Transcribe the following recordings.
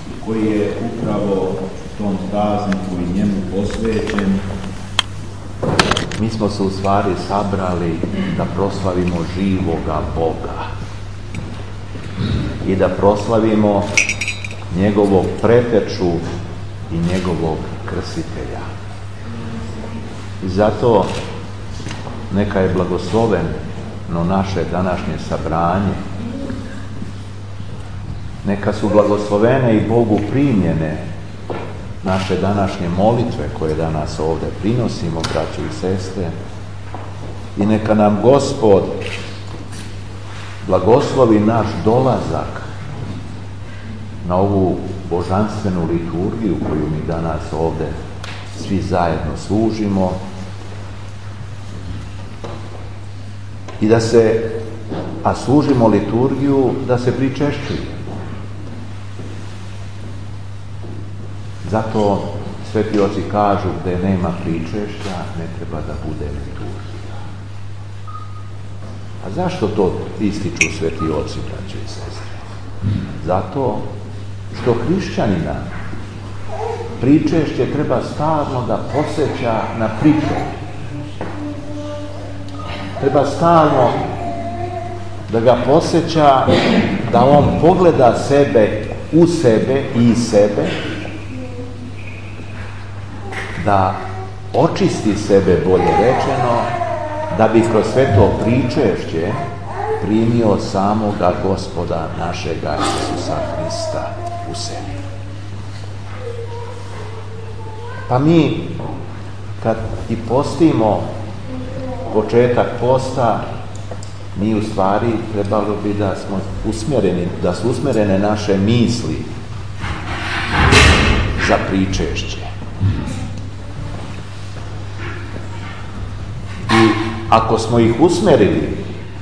koji je upravo tom prazniku i njemu posvećen. Mi smo se u stvari sabrali da proslavimo živoga Boga i da proslavimo njegovog preteču i njegovog krstitelja. I zato neka je blagosloveno naše današnje sabranje, neka su blagoslovene i Bogu primljene naše današnje molitve koje danas ovdje prinosimo, braćo i sestre, i neka nam Gospod blagoslovi naš dolazak na ovu božanstvenu liturgiju koju mi danas ovdje svi zajedno služimo i da se, a služimo liturgiju, da se pričešćuje. Zato sveti oci kažu gdje nema pričešća ne treba da bude liturgija. A zašto to ističu sveti oci, braćo i sestre? Zato što hrišćanina pričešće treba stalno da podsjeća na pričešće. Treba stalno da ga podsjeća da on pogleda sebe u sebe i iz sebe, da očisti sebe, bolje rečeno, da bi kroz sve to pričešće primio samoga Gospoda našega Isusa Hrista u sebi. Pa mi, kad i postimo početak posta, mi u stvari trebalo bi da smo usmjereni, da su usmjerene naše misli za pričešće. I ako smo ih usmjerili,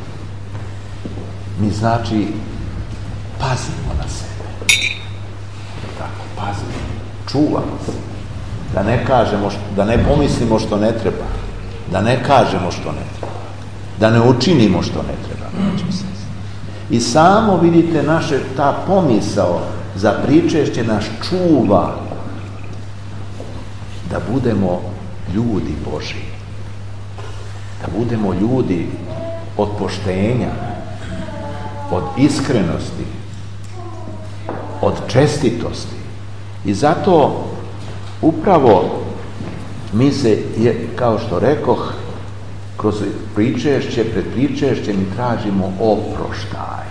mi znači pazimo na sebe. Tako, pazimo, čuvamo se. Da ne kažemo, da ne pomislimo što ne treba, da ne kažemo što ne treba, da ne učinimo što ne treba. I samo vidite naše, ta pomisao za pričešće nas čuva da budemo ljudi Božji, da budemo ljudi od poštenja, od iskrenosti, od čestitosti. I zato upravo mi se, kao što rekoh, kroz pričešće, pred pričešćem mi tražimo oproštaj.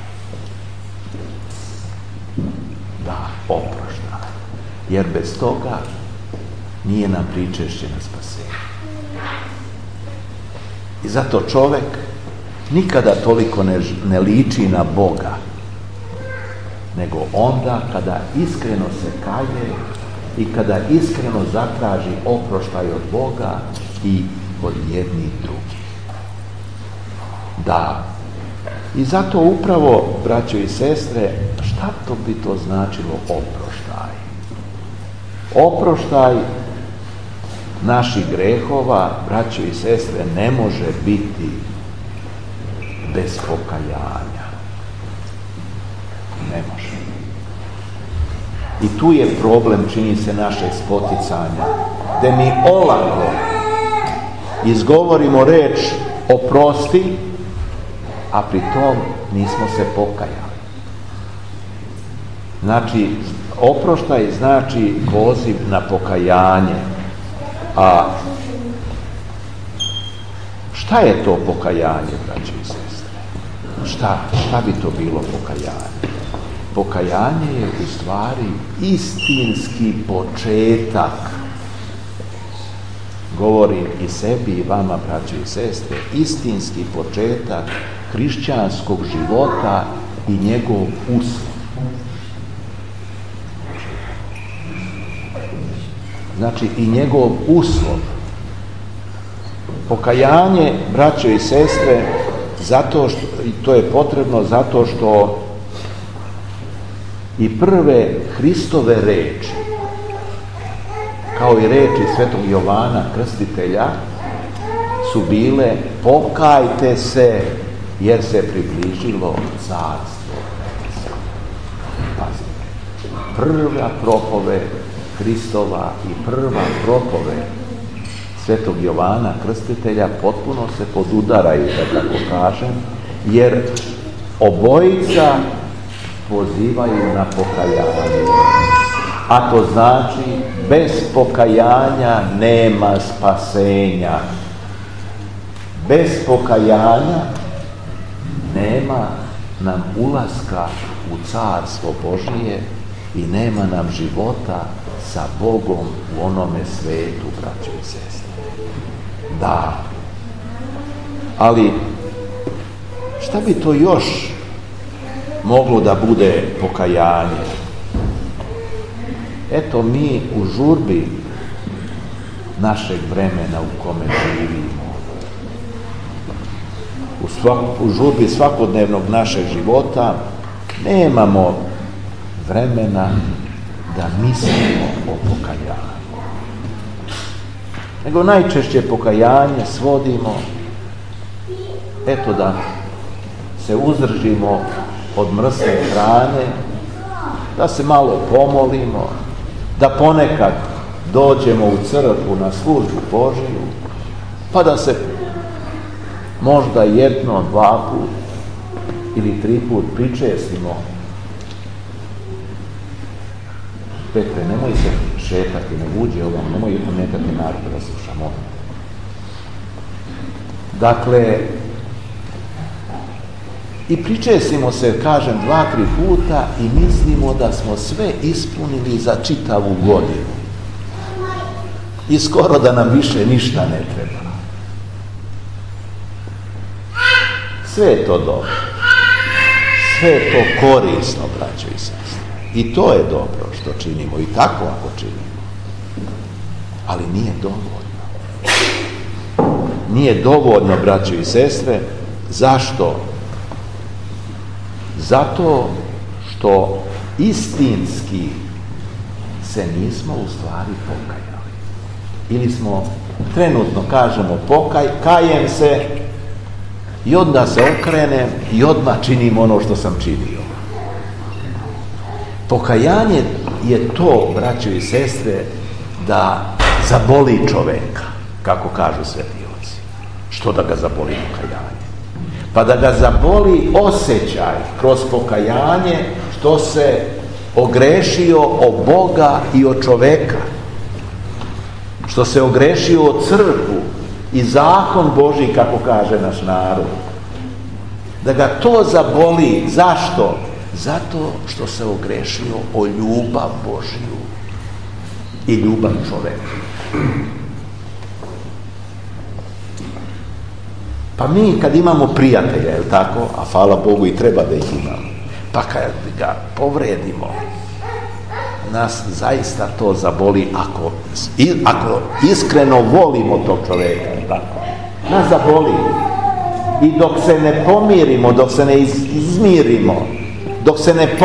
Da, oproštaj. Jer bez toga nije nam pričešće na spasenje. I zato čovjek nikada toliko ne liči na Boga, nego onda kada iskreno se kaje i kada iskreno zatraži oproštaj od Boga i od jednih drugih. Da. I zato upravo, braćo i sestre, šta to bi to značilo oproštaj? Oproštaj naših grehova, braćo i sestre, ne može biti bez pokajanja. Ne može. I tu je problem, čini se, našeg spoticanja, da mi olako izgovorimo reč oprosti, a pri tom nismo se pokajali. Znači, oproštaj znači poziv na pokajanje. A šta je to pokajanje, braći i sestre? Šta bi to bilo pokajanje? Pokajanje je u stvari istinski početak. Govorim i sebi i vama, braći i sestre, istinski početak hrišćanskog života i njegov uslov. Znači i njegov uslov. Pokajanje, braćo i sestre, zato što, to je potrebno zato što i prve Hristove reči, kao i reči svetog Jovana Krstitelja, su bile pokajte se jer se približilo carstvo. Pazite. prva propoved Hristova i prva propoved Svetog Jovana Krstitelja potpuno se podudaraju, da tako kažem, jer obojica pozivaju na pokajanje. A to znači, bez pokajanja nema spasenja. Bez pokajanja nema nam ulaska u Carstvo Božije i nema nam života sa Bogom u onome svetu, braćo i sestre. Da. Ali, šta bi to još moglo da bude pokajanje? Eto, mi u žurbi našeg vremena u kome živimo, u žurbi svakodnevnog našeg života, nemamo vremena da mislimo o pokajanju. Nego najčešće pokajanje svodimo, eto, da se uzdržimo od mrsne hrane, da se malo pomolimo, da ponekad dođemo u crkvu na službu Božiju, pa da se možda jedno, dva put ili tri put pričestimo. Petre, nemoj se šetati, ne uđi ovom, nemoj ometati narod da slušamo. Dakle, i pričestimo se, kažem, 2-3 puta i mislimo da smo sve ispunili za čitavu godinu. I skoro da nam više ništa ne treba. Sve je to dobro. Sve je to korisno, braćo i sestre. I to je dobro što činimo. I tako ako činimo. Ali nije dovoljno. Nije dovoljno, braćo i sestre. Zašto? Zato što istinski se nismo u stvari pokajali. Ili smo, trenutno kažemo, kajem se i onda se okrenem i odmah činim ono što sam činio. Pokajanje je to, braćo i sestre, da zaboli čoveka, kako kažu sveti oci. Što da ga zaboli pokajanje? Pa da ga zaboli osjećaj kroz pokajanje što se ogrešio o Boga i o čoveka, što se ogrešio o crkvu i zakon Božji, kako kaže naš narod. Da ga to zaboli. Zašto? Zato što se ogrešio o ljubav Božju i ljubav čoveka. Pa mi kad imamo prijatelja, je li tako, a hvala Bogu i treba da ih imamo, pa kad ga povredimo, nas zaista to zaboli ako iskreno volimo tog čoveka, je li tako? Nas zaboli. I dok se ne pomirimo, dok se ne izmirimo, dok se ne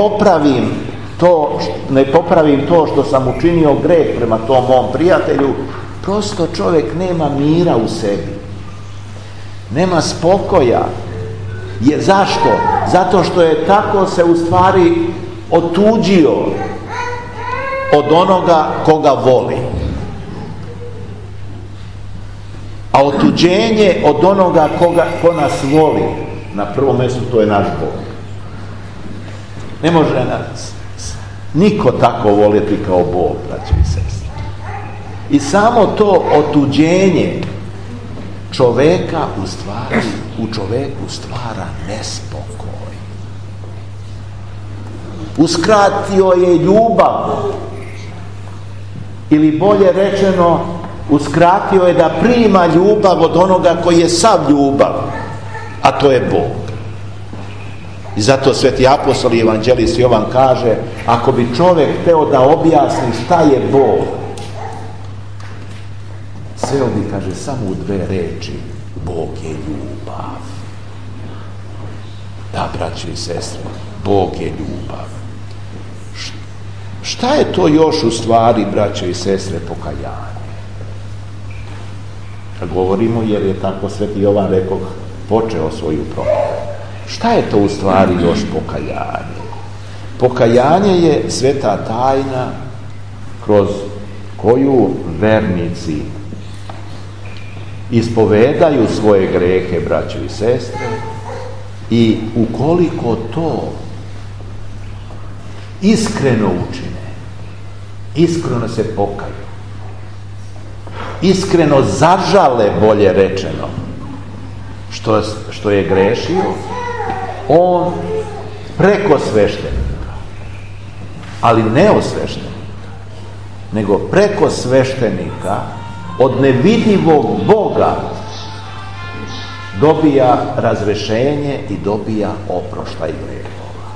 popravim to što sam učinio greh prema tom mom prijatelju, prosto čovjek nema mira u sebi. Nema spokoja. Jer zašto? Zato što je tako se u stvari otuđio od onoga koga voli. A otuđenje od onoga ko nas voli, na prvom mjestu, to je naš Bog. Ne može nas niko tako voljeti kao Bog, braćo i sestre. I samo to otuđenje čoveka u čoveku stvara nespokoj. Uskratio je ljubav, ili bolje rečeno, uskratio je da prima ljubav od onoga koji je sav ljubav, a to je Bog. I zato sveti apostol i evanđelist Jovan kaže, ako bi čovjek hteo da objasni šta je Bog, sveo bi, kaže, samo u 2 reči: Bog je ljubav. Da, braći i sestre, Bog je ljubav. Šta je to još u stvari, braćo i sestre, pokajanje? Kad govorimo, jer je tako sveti Jovan rekao, počeo svoju propoved. Šta je to u stvari još pokajanje? Pokajanje je sveta tajna kroz koju vernici ispovedaju svoje grehe, braćo i sestre, i ukoliko to iskreno učine, iskreno se pokaju, iskreno zažale, bolje rečeno, što je grešio, on preko sveštenika, ali ne od sveštenika, nego preko sveštenika od nevidljivog Boga dobija razrešenje i dobija oproštaj grehova.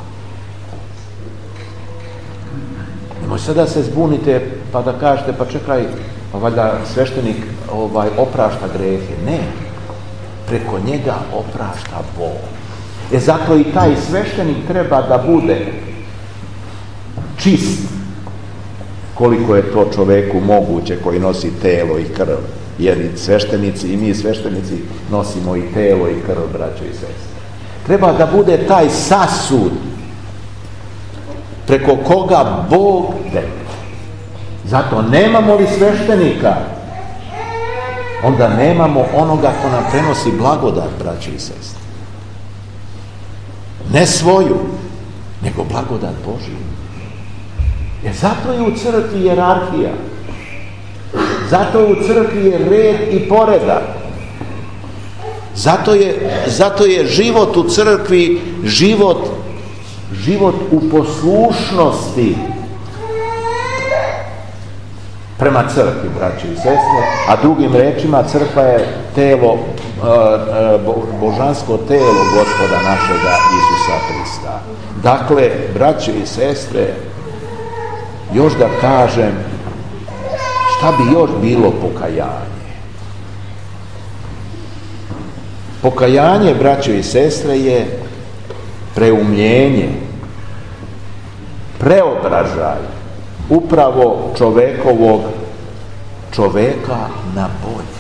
Nemoj sada se zbunite pa da kažete, pa čekaj, pa valjda sveštenik oprašta grehe. Ne, preko njega oprašta Bog. Zato i taj sveštenik treba da bude čist, koliko je to čoveku moguće koji nosi telo i krv. Jer i sveštenici, i mi sveštenici nosimo i telo i krv, braćo i sestre. Treba da bude taj sasud preko koga Bog dete. Zato nemamo li sveštenika, onda nemamo onoga ko nam prenosi blagodat, braćo i sestre. Ne svoju, nego blagodat Božiju. Jer zato je u crkvi hijerarhija. Zato u crkvi je red i poredak. Zato je život u crkvi život u poslušnosti prema crkvi, braći i sestre, a drugim rečima crkva je telo, božansko telo Gospoda našega Isusa Hrista. Dakle, braći i sestre, još da kažem, šta bi još bilo pokajanje? Pokajanje, braćo i sestre, je preumljenje, preobražaj upravo čoveka na bolje.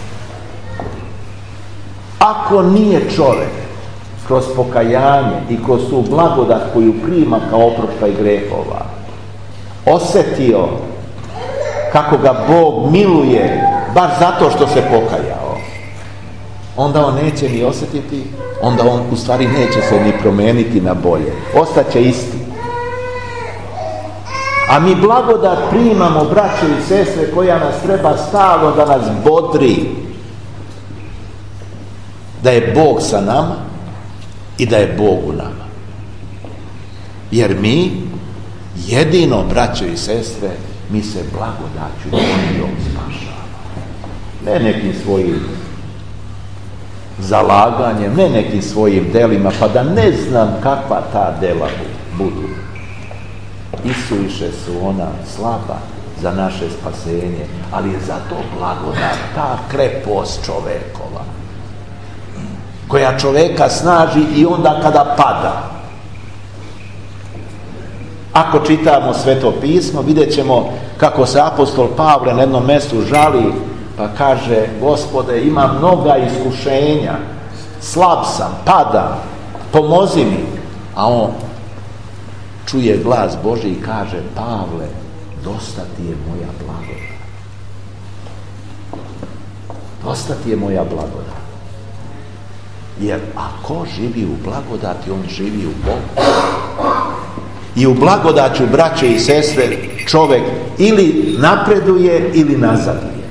Ako nije čovjek kroz pokajanje i kroz tu blagodat koju prima kao oproštaj grehova osjetio kako ga Bog miluje baš zato što se pokajao, onda on neće ni osjetiti, onda on u stvari neće se ni promijeniti na bolje, ostaće isti. A mi blagodat primamo, braćo i sestre, koja nas treba stalno da nas bodri, da je Bog sa nama i da je Bog u nama. Jer mi jedino, braćo i sestre, mi se blagodaću Božjom spašavamo. Ne nekim svojim zalaganjem, ne nekim svojim delima, pa da ne znam kakva ta dela budu. Isuviše su ona slaba za naše spasenje, ali je zato blagodat, ta krepost čovekova, koja čoveka snaži i onda kada pada. Ako čitamo Sveto pismo, vidjet ćemo kako se apostol Pavle na jednom mjestu žali, pa kaže: Gospode, imam mnoga iskušenja, slab sam, padam, pomozi mi. A on čuje glas Božji i kaže: Pavle, dosta ti je moja blagodat. Dosta ti je moja blagodat. Jer ako živi u blagodati, on živi u Bogu. I u blagodaću, braće i sestre, čovjek ili napreduje ili nazaduje.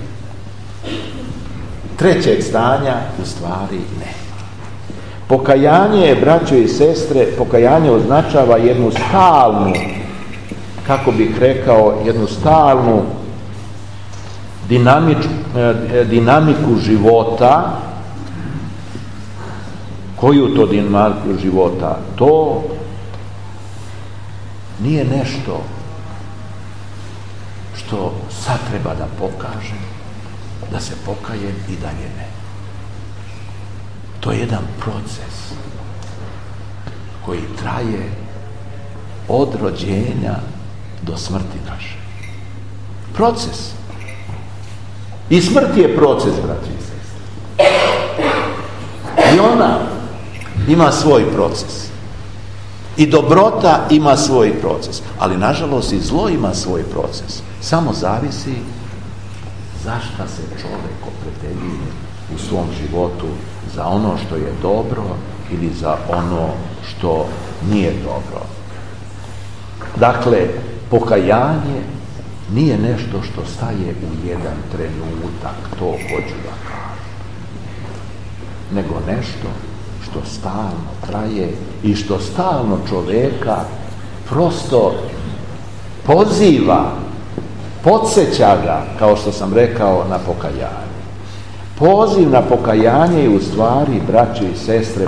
Trećeg stanja u stvari nema. Pokajanje je, braćo i sestre, pokajanje označava jednu stalnu, kako bih rekao, jednu stalnu dinamiku života. Koju to dinamiku života? To nije nešto što sad treba da pokažem, da se pokajem i dalje ne. To je jedan proces koji traje od rođenja do smrti naše. Proces. I smrt je proces, braći i sestre. I ona ima svoj proces. I dobrota ima svoj proces, ali nažalost i zlo ima svoj proces. Samo zavisi za šta se čovjek opredeljuje u svom životu, za ono što je dobro ili za ono što nije dobro. Dakle, pokajanje nije nešto što staje u jedan trenutak, to hoću da kažem, nego nešto što stalno traje i što stalno čovjeka prosto poziva, podsjeća ga, kao što sam rekao, na pokajanje. Poziv na pokajanje je u stvari, braće i sestre,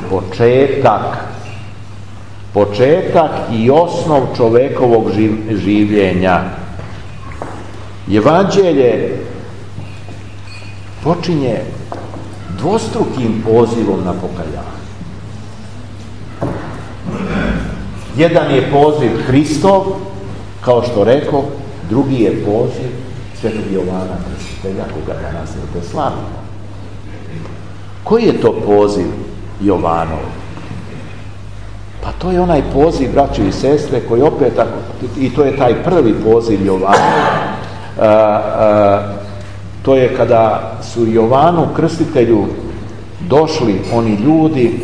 početak i osnov čovjekovog življenja. Evanđelje počinje dvostrukim pozivom na pokajanje. Jedan je poziv Hristov, kao što rekao, drugi je poziv Svetog Jovana Krstitelja, koga danas slavimo. Koji je to poziv Jovanov? Pa to je onaj poziv, braće i sestre, koji opet, i to je taj prvi poziv Jovanov, to je kada su Jovanu Krstitelju došli oni ljudi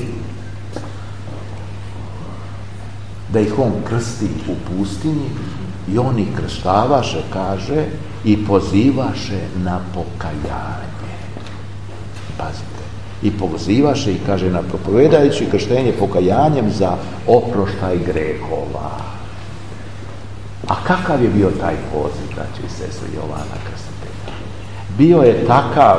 da ih on krsti u pustinji i on ih krštavaše, kaže, i pozivaše na pokajanje. Pazite. I pozivaše i kaže, na propovedajući krštenje pokajanjem za oproštaj grehova. A kakav je bio taj poziv, braće i sestre, Jovana Krstitelja? Bio je takav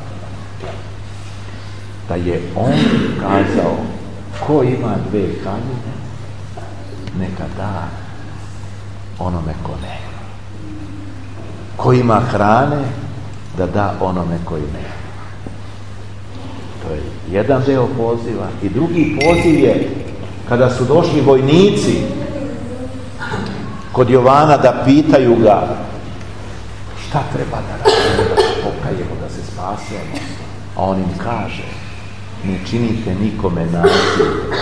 da je on kazao, ko ima 2 haljine, neka da onome ko nema. Ko ima hrane, da da onome koji nema. To je jedan deo poziva. I drugi poziv je kada su došli vojnici kod Jovana da pitaju ga šta treba da radimo, da se pokajemo, da se spasemo. A on im kaže, ne činite nikome nasilje.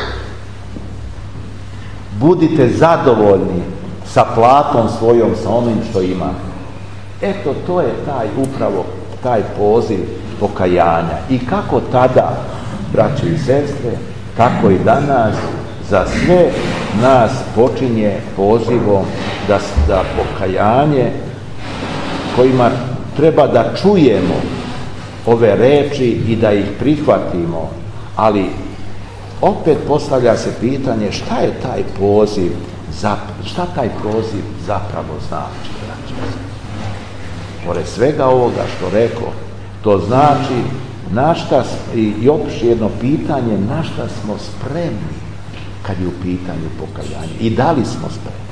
Budite zadovoljni sa platom svojom, sa onim što imate. Eto, to je upravo taj poziv pokajanja. I kako tada, braće i sestre, tako i danas, za sve nas počinje pozivom da pokajanje, kojima treba da čujemo ove reči i da ih prihvatimo, ali opet postavlja se pitanje šta je taj poziv, šta taj poziv zapravo znači, braće. Pored svega ovoga što rekao, to znači na šta, i još jedno pitanje, na šta smo spremni kad je u pitanju pokajanje i da li smo spremni.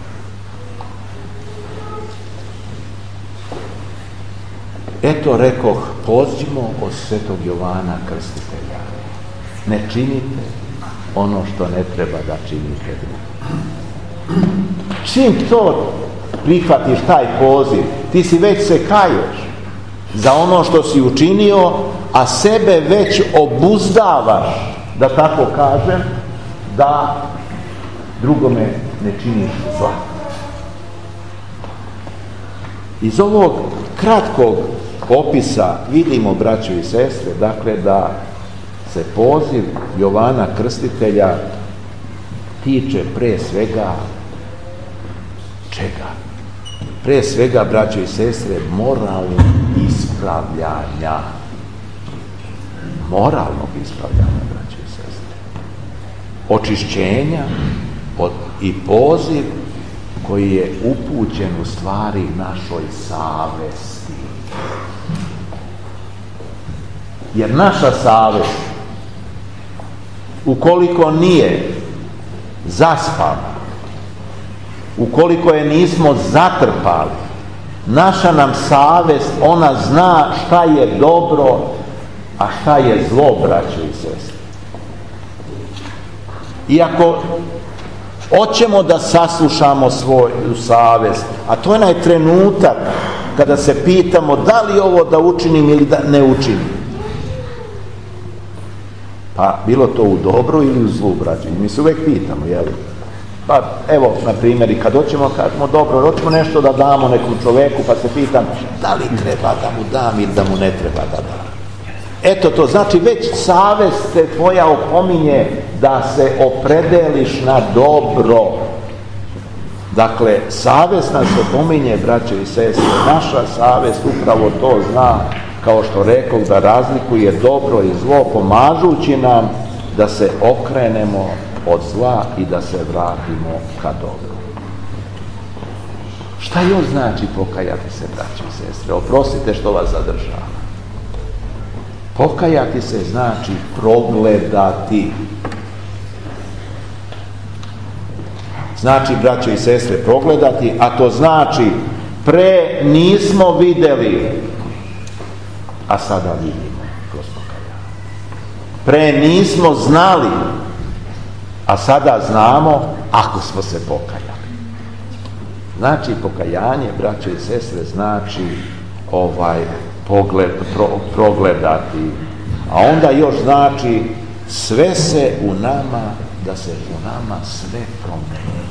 Eto, rekoh, pođimo od Svetog Jovana Krstitelja. Ne činite ono što ne treba da činite drugi. Čim to prihvatiš taj poziv, ti si već se kaješ za ono što si učinio, a sebe već obuzdavaš, da tako kažem, da drugome ne činiš zla. Iz ovog kratkog opisa vidimo, braćo i sestre, dakle, da se poziv Jovana Krstitelja tiče pre svega čega? Pre svega, braćo i sestre, moralnog ispravljanja. Moralnog ispravljanja, braćo i sestre. Očišćenja i poziv koji je upućen u stvari našoj savesti. Jer naša savest, ukoliko nije zaspana, ukoliko je nismo zatrpali, naša nam savest, ona zna šta je dobro, a šta je zlo, braćo i sestre. I ako hoćemo da saslušamo svoju savest, a to je onaj trenutak kada se pitamo da li ovo da učinim ili da ne učinim. Pa bilo to u dobru ili u zlu, braćo. I mi se uvijek pitamo, jel? Pa evo, na primjer, i kad hoćemo, kažemo, dobro, hoćemo nešto da damo nekom čoveku, pa se pitam, da li treba da mu dam ili da mu ne treba da dam. Eto to, znači već savest te tvoja opominje da se opredeliš na dobro. Dakle, savest nas opominje, braćo i sestre, naša savest upravo to zna, kao što rekao, da razlikuje dobro i zlo, pomažući nam da se okrenemo od zla i da se vratimo ka dobru. Šta još znači pokajati se, braćo i sestre? Oprostite što vas zadržava. Pokajati se znači progledati. Znači, braćo i sestre, progledati, a to znači pre nismo vidjeli, a sada vidimo kroz pokajanje. Pre nismo znali, a sada znamo ako smo se pokajali. Znači, pokajanje, braćo i sestre, znači progledati, a onda još znači sve se u nama, da se u nama sve promeni.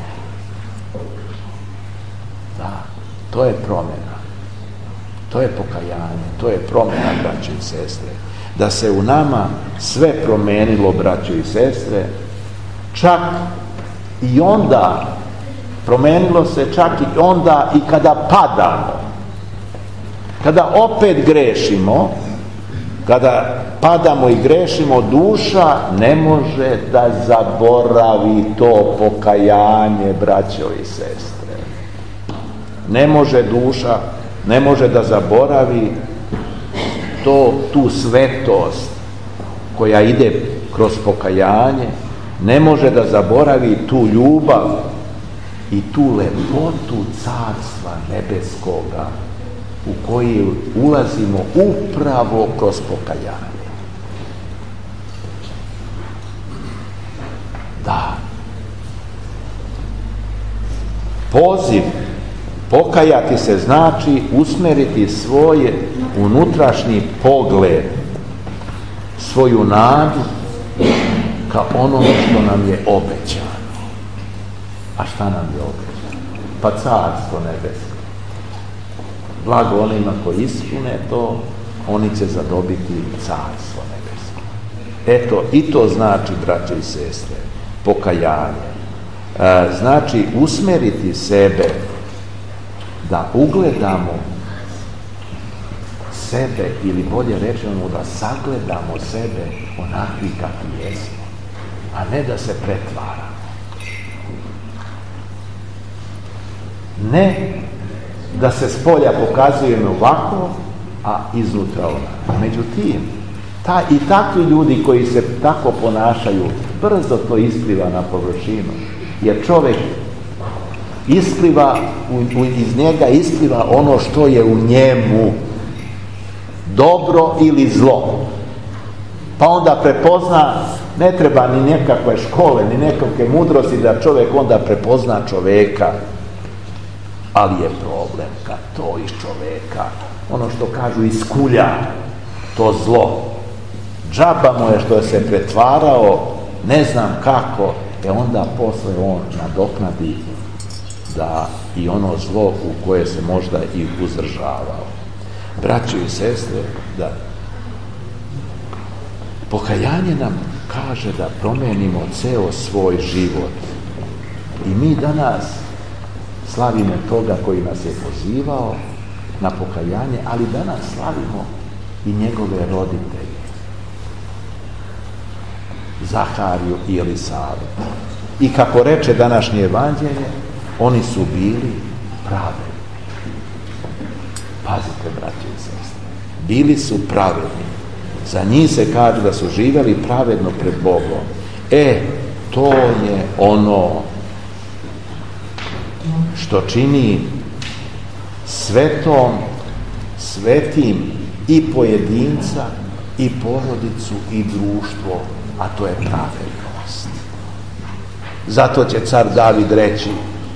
Da, to je promjena, to je pokajanje, to je promjena, braćo i sestre, da se u nama sve promenilo, braćo i sestre, čak i onda promenilo se čak i onda i kada padamo, kada opet grešimo, kada padamo i grešimo, duša ne može da zaboravi to pokajanje, braćo i sestre. Ne može duša, ne može da zaboravi tu svetost koja ide kroz pokajanje, ne može da zaboravi tu ljubav i tu lepotu Carstva nebeskoga u koji ulazimo upravo kroz pokajanje. Da. Poziv pokajati se znači usmeriti svoj unutrašnji pogled, svoju nadu ka onome što nam je obećano. A šta nam je obećano? Pa Carstvo nebesko. Blago onima koji ispune to, oni će zadobiti Carstvo nebesko. Eto, i to znači, braće i sestre, pokajanje. Znači usmeriti sebe da ugledamo sebe, ili bolje rečeno da sagledamo sebe onakvi kakvi jesmo, a ne da se pretvaramo. Ne da se spolja pokazujemo ovako, a iznutra onako. Međutim, i takvi ljudi koji se tako ponašaju, brzo to ispliva na površinu, jer čovjek ispliva, iz njega ispliva ono što je u njemu, dobro ili zlo. Pa onda prepozna, ne treba ni nekakve škole, ni nekakve mudrosti da čovjek onda prepozna čovjeka. Ali je problem kad to iz čovjeka, ono što kažu iskulja, to zlo. Džaba mu je što je se pretvarao, ne znam kako, onda posle on nadoknadi da i ono zlo u koje se možda i uzdržavao. Braćo i sestre, da pokajanje nam kaže da promenimo ceo svoj život. I mi danas slavimo toga koji nas je pozivao na pokajanje, ali danas slavimo i njegove roditelje, Zahariju i Elisavu. I kako reče današnje evanđelje, oni su bili pravedni. Pazite, braće i sestre, bili su pravedni. Za njih se kaže da su živjeli pravedno pred Bogom. To je ono što čini svetim i pojedinca, i porodicu, i društvo, a to je pravednost. Zato će car David reći: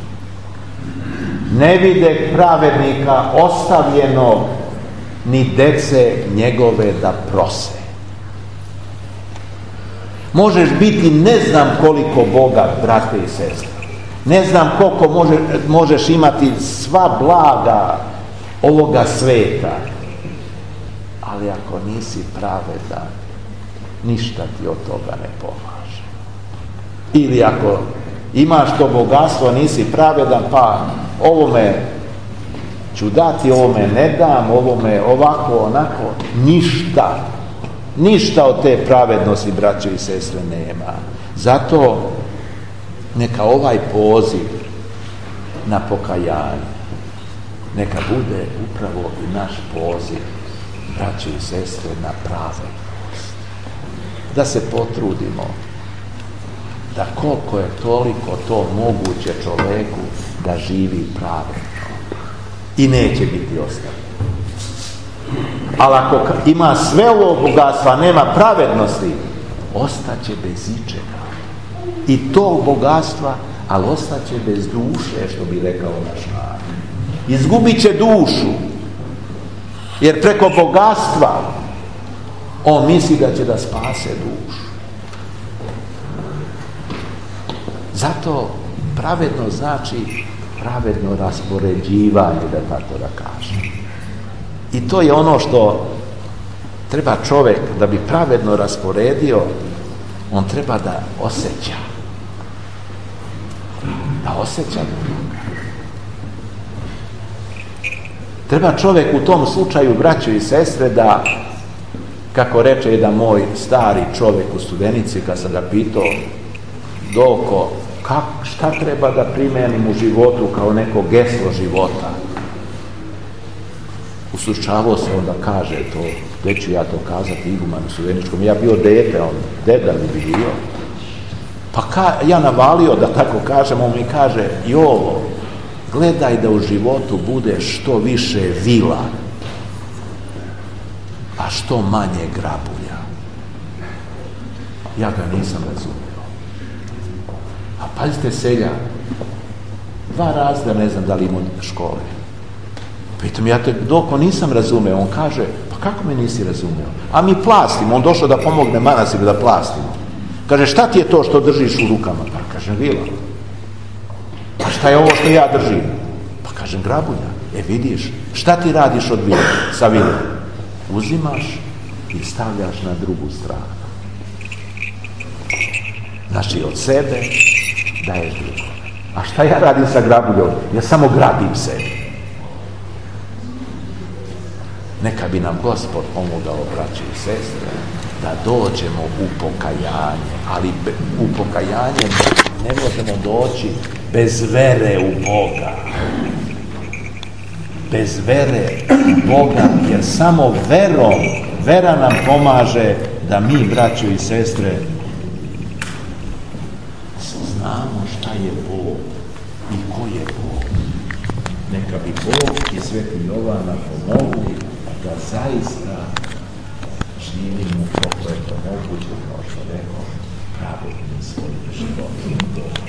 ne vide pravednika ostavljenog, ni dece njegove da prose. Možeš biti ne znam koliko bogat, brate i sestre. Ne znam koliko možeš imati sva blaga ovoga sveta. Ali ako nisi pravedan, ništa ti od toga ne pomaže. Ili ako imaš to bogatstvo, nisi pravedan, pa ovome ću dati, ovome ne dam, ovome ovako, onako, ništa od te pravednosti, braćo i sestre, nema. Zato neka ovaj poziv na pokajanje, neka bude upravo i naš poziv, braćo i sestre, na pravednost. Da se potrudimo da koliko je toliko to moguće čoveku da živi pravedno i neće biti ostavljen. Ali ako ima sve ovo bogatstva, nema pravednosti, ostaće bez ičega. I tog bogatstva, ali ostaće bez duše, što bi rekao naš narod. Izgubit će dušu, jer preko bogatstva on misli da će da spase dušu. Zato pravedno znači pravedno raspoređivanje, da tako da kažem. I to je ono što treba čovjek da bi pravedno rasporedio, on treba da osjeća. Da osjeća. Treba čovjek u tom slučaju, braćo i sestre, da, kako reče jedan moj stari čovjek u Studenici, kad sam ga pitao doko, šta treba da primenim u životu kao neko geslo života. Usučavao se, onda kaže to, gdje ću ja to kazati igumanu Studeničkom, ja bio dete, on deda mi bio. Pa ja navalio, da tako kažem, on mi kaže, Jovo, gledaj da u životu bude što više vila, a što manje grabulja. Ja ga nisam razumio. A pazite, seljak, 2 razreda, ne znam da li imao škole. Pitam, ja te doko nisam razumeo. On kaže, pa kako me nisi razumeo? A mi plastimo, on došao da pomogne manastiru da plastimo. Kaže, šta ti je to što držiš u rukama? Pa kažem, vila. Pa šta je ovo što ja držim? Pa kažem, grabulja. Vidiš, šta ti radiš od vile, sa vile? Uzimaš i stavljaš na drugu stranu. Znači, od sebe daješ drugo. A šta ja radim sa grabuljom? Ja samo grabim sebi. Neka bi nam Gospod pomogao, braći i sestre, da dođemo u pokajanje, ali u pokajanje ne možemo doći bez vere u Boga. Bez vere u Boga, jer samo vera nam pomaže da mi, braćo i sestre, znamo šta je Bog i ko je Bog. Neka bi Bog i Sveti Jovan nam pomogli da zaista živimo kako je to moguće, kao što rekao, pravednim svojim životom.